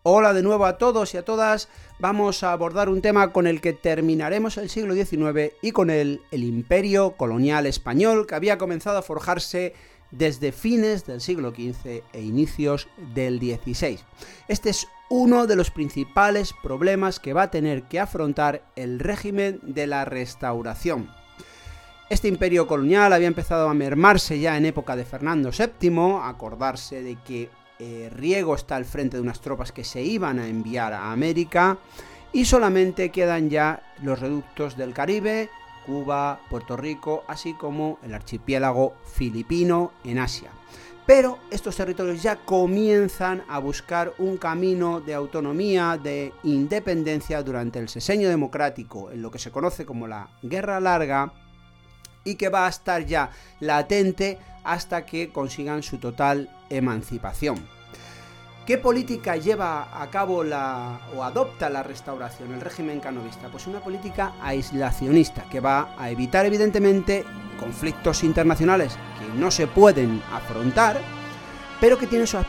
Hola de nuevo a todos y a todas. Vamos a abordar un tema con el que terminaremos el siglo XIX y con él el imperio colonial español, que había comenzado a forjarse desde fines del siglo XV e inicios del XVI. Este es uno de los principales problemas que va a tener que afrontar el régimen de la Restauración. Este imperio colonial había empezado a mermarse ya en época de Fernando VII, acordarse de que Riego está al frente de unas tropas que se iban a enviar a América y solamente quedan ya los reductos del Caribe, Cuba, Puerto Rico, así como el archipiélago filipino en Asia. Pero estos territorios ya comienzan a buscar un camino de autonomía, de independencia durante el Sexenio Democrático, en lo que se conoce como la Guerra Larga, y que va a estar ya latente hasta que consigan su total emancipación. ¿Qué política lleva a cabo o adopta la Restauración, el régimen canovista? Pues una política aislacionista que va a evitar evidentemente conflictos internacionales que no se pueden afrontar, pero que tiene su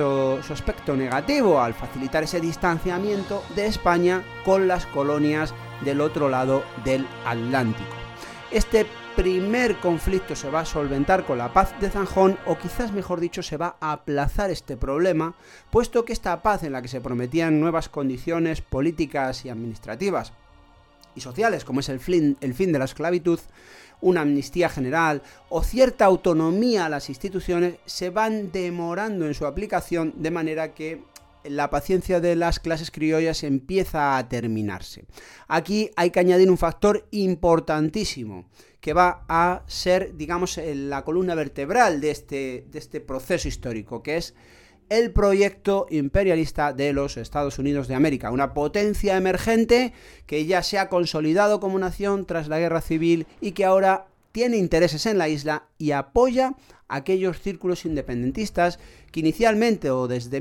aspecto negativo al facilitar ese distanciamiento de España con las colonias del otro lado del Atlántico. Este primer conflicto se va a solventar con la paz de Zanjón, o quizás mejor dicho se va a aplazar este problema, puesto que esta paz en la que se prometían nuevas condiciones políticas y administrativas y sociales, como es el fin de la esclavitud, una amnistía general o cierta autonomía a las instituciones, se van demorando en su aplicación, de manera que la paciencia de las clases criollas empieza a terminarse. Aquí hay que añadir un factor importantísimo que va a ser, digamos, la columna vertebral de este proceso histórico, que es el proyecto imperialista de los Estados Unidos de América, una potencia emergente que ya se ha consolidado como nación tras la Guerra Civil y que ahora tiene intereses en la isla y apoya a aquellos círculos independentistas que inicialmente o desde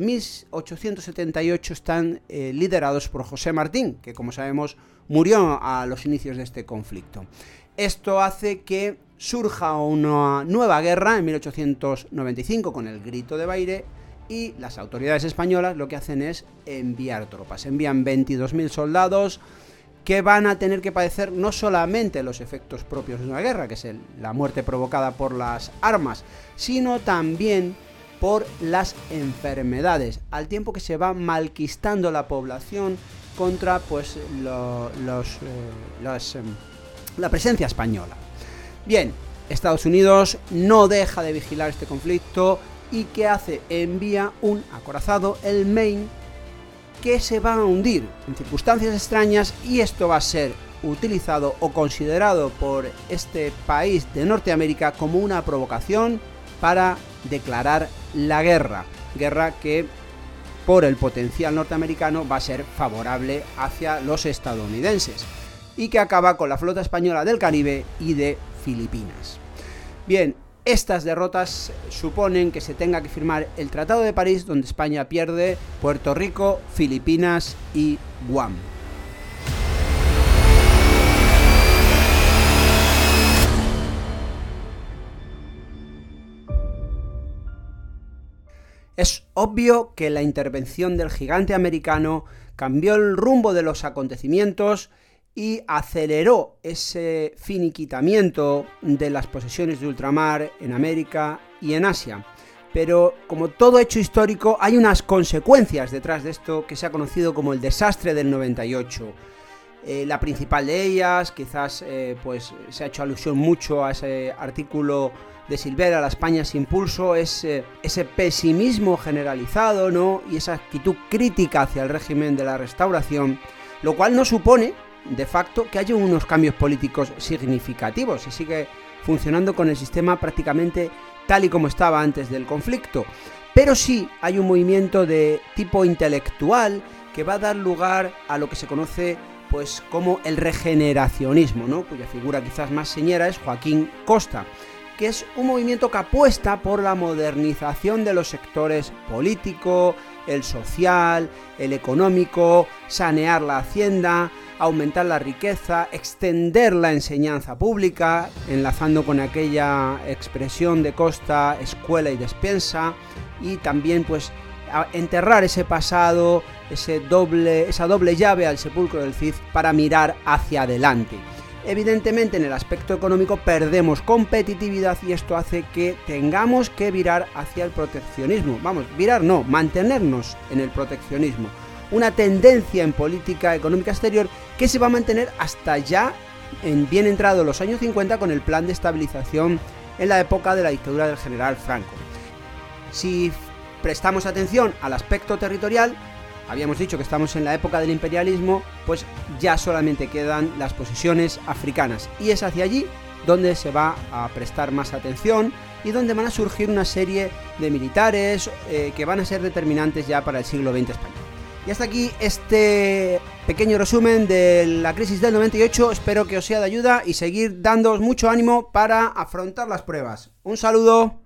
1878 están liderados por José Martín, que como sabemos murió a los inicios de este conflicto. Esto hace que surja una nueva guerra en 1895 con el Grito de Baire, y las autoridades españolas lo que hacen es enviar tropas. Envían 22.000 soldados que van a tener que padecer no solamente los efectos propios de una guerra, que es la muerte provocada por las armas, sino también por las enfermedades, al tiempo que se va malquistando la población contra pues la presencia española. Bien, Estados Unidos no deja de vigilar este conflicto y ¿qué hace? Envía un acorazado, el Maine, que se va a hundir en circunstancias extrañas, y esto va a ser utilizado o considerado por este país de Norteamérica como una provocación para declarar la guerra que por el potencial norteamericano va a ser favorable hacia los estadounidenses, y que acaba con la flota española del Caribe y de Filipinas. Bien, estas derrotas suponen que se tenga que firmar el Tratado de París, donde España pierde Puerto Rico, Filipinas y Guam. Es obvio que la intervención del gigante americano cambió el rumbo de los acontecimientos y aceleró ese finiquitamiento de las posesiones de ultramar en América y en Asia. Pero como todo hecho histórico, hay unas consecuencias detrás de esto que se ha conocido como el desastre del 98. La principal de ellas, quizás pues se ha hecho alusión mucho a ese artículo de Silvera, La España sin pulso, es ese pesimismo generalizado, ¿no? Y esa actitud crítica hacia el régimen de la Restauración, lo cual no supone de facto que haya unos cambios políticos significativos y sigue funcionando con el sistema prácticamente tal y como estaba antes del conflicto, pero sí hay un movimiento de tipo intelectual que va a dar lugar a lo que se conoce pues como el regeneracionismo, ¿no? Cuya figura quizás más señera es Joaquín Costa, que es un movimiento que apuesta por la modernización de los sectores político, el social, el económico, sanear la hacienda, aumentar la riqueza, extender la enseñanza pública, enlazando con aquella expresión de Costa, escuela y despensa, y también pues enterrar ese pasado, esa doble llave al sepulcro del Cid para mirar hacia adelante. Evidentemente en el aspecto económico perdemos competitividad y esto hace que tengamos que virar hacia el proteccionismo. Vamos, virar no, mantenernos en el proteccionismo. Una tendencia en política económica exterior que se va a mantener hasta ya bien entrado los años 50 con el plan de estabilización en la época de la dictadura del general Franco. Si prestamos atención al aspecto territorial, habíamos dicho que estamos en la época del imperialismo, pues ya solamente quedan las posesiones africanas y es hacia allí donde se va a prestar más atención y donde van a surgir una serie de militares que van a ser determinantes ya para el siglo XX español. Y hasta aquí este pequeño resumen de la crisis del 98, espero que os sea de ayuda y seguir dándoos mucho ánimo para afrontar las pruebas. Un saludo.